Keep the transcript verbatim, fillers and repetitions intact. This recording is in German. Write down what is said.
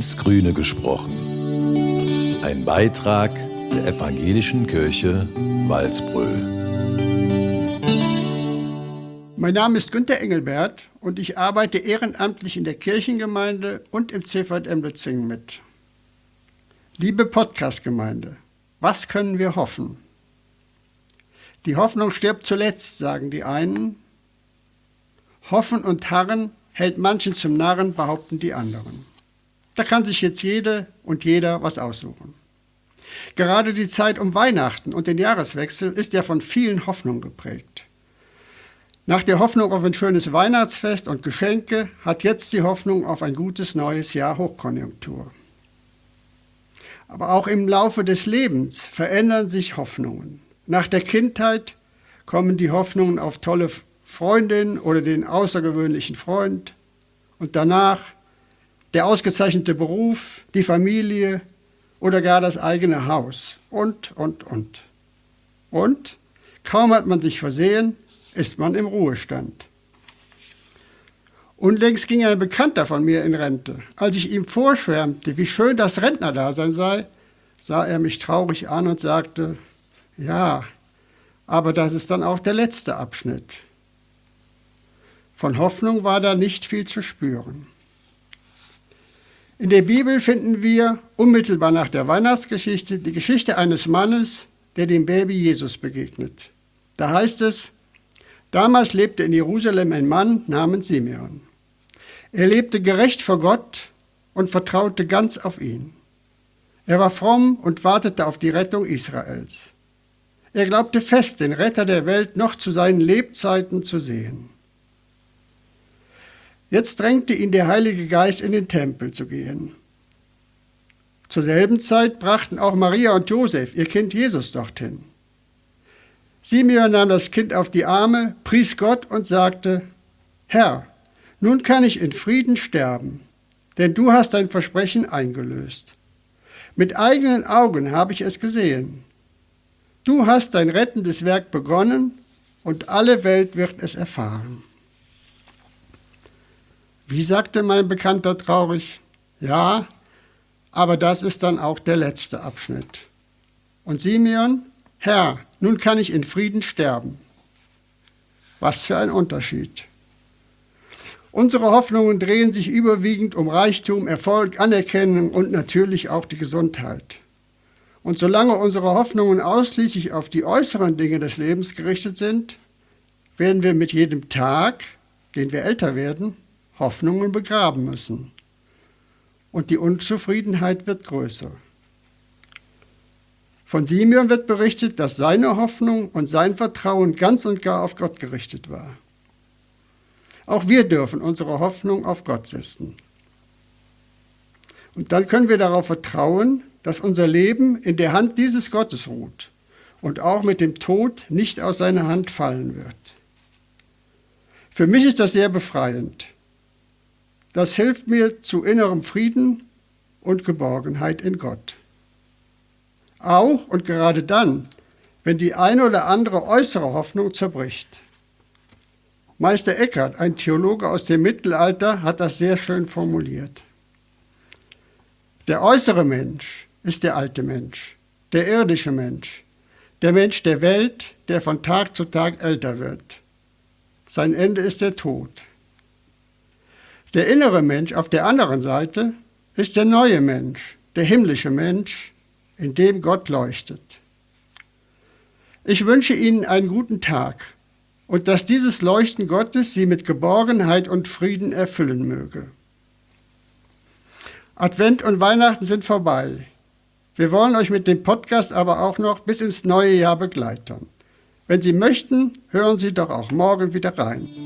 ins Grüne gesprochen. Ein Beitrag der Evangelischen Kirche Walsbröl. Mein Name ist Günter Engelbert und ich arbeite ehrenamtlich in der Kirchengemeinde und im C V M Lützingen mit. Liebe Podcast-Gemeinde, was können wir hoffen? Die Hoffnung stirbt zuletzt, sagen die einen. Hoffen und harren hält manchen zum Narren, behaupten die anderen. Da kann sich jetzt jede und jeder was aussuchen. Gerade die Zeit um Weihnachten und den Jahreswechsel ist ja von vielen Hoffnungen geprägt. Nach der Hoffnung auf ein schönes Weihnachtsfest und Geschenke hat jetzt die Hoffnung auf ein gutes neues Jahr Hochkonjunktur. Aber auch im Laufe des Lebens verändern sich Hoffnungen. Nach der Kindheit kommen die Hoffnungen auf tolle Freundin oder den außergewöhnlichen Freund und danach der ausgezeichnete Beruf, die Familie oder gar das eigene Haus und, und, und. Und kaum hat man sich versehen, ist man im Ruhestand. Unlängst ging ein Bekannter von mir in Rente. Als ich ihm vorschwärmte, wie schön das Rentnerdasein sei, sah er mich traurig an und sagte, ja, aber das ist dann auch der letzte Abschnitt. Von Hoffnung war da nicht viel zu spüren. In der Bibel finden wir unmittelbar nach der Weihnachtsgeschichte die Geschichte eines Mannes, der dem Baby Jesus begegnet. Da heißt es, damals lebte in Jerusalem ein Mann namens Simeon. Er lebte gerecht vor Gott und vertraute ganz auf ihn. Er war fromm und wartete auf die Rettung Israels. Er glaubte fest, den Retter der Welt noch zu seinen Lebzeiten zu sehen. Jetzt drängte ihn der Heilige Geist, in den Tempel zu gehen. Zur selben Zeit brachten auch Maria und Josef ihr Kind Jesus dorthin. Simeon nahm das Kind auf die Arme, pries Gott und sagte, Herr, nun kann ich in Frieden sterben, denn du hast dein Versprechen eingelöst. Mit eigenen Augen habe ich es gesehen. Du hast dein rettendes Werk begonnen und alle Welt wird es erfahren. Wie sagte mein Bekannter traurig, ja, aber das ist dann auch der letzte Abschnitt. Und Simeon, Herr, nun kann ich in Frieden sterben. Was für ein Unterschied. Unsere Hoffnungen drehen sich überwiegend um Reichtum, Erfolg, Anerkennung und natürlich auch die Gesundheit. Und solange unsere Hoffnungen ausschließlich auf die äußeren Dinge des Lebens gerichtet sind, werden wir mit jedem Tag, den wir älter werden, Hoffnungen begraben müssen. Und die Unzufriedenheit wird größer. Von Simeon wird berichtet, dass seine Hoffnung und sein Vertrauen ganz und gar auf Gott gerichtet war. Auch wir dürfen unsere Hoffnung auf Gott setzen. Und dann können wir darauf vertrauen, dass unser Leben in der Hand dieses Gottes ruht und auch mit dem Tod nicht aus seiner Hand fallen wird. Für mich ist das sehr befreiend. Das hilft mir zu innerem Frieden und Geborgenheit in Gott. Auch und gerade dann, wenn die eine oder andere äußere Hoffnung zerbricht. Meister Eckhart, ein Theologe aus dem Mittelalter, hat das sehr schön formuliert. Der äußere Mensch ist der alte Mensch, der irdische Mensch, der Mensch der Welt, der von Tag zu Tag älter wird. Sein Ende ist der Tod. Der innere Mensch auf der anderen Seite ist der neue Mensch, der himmlische Mensch, in dem Gott leuchtet. Ich wünsche Ihnen einen guten Tag und dass dieses Leuchten Gottes Sie mit Geborgenheit und Frieden erfüllen möge. Advent und Weihnachten sind vorbei. Wir wollen euch mit dem Podcast aber auch noch bis ins neue Jahr begleiten. Wenn Sie möchten, hören Sie doch auch morgen wieder rein.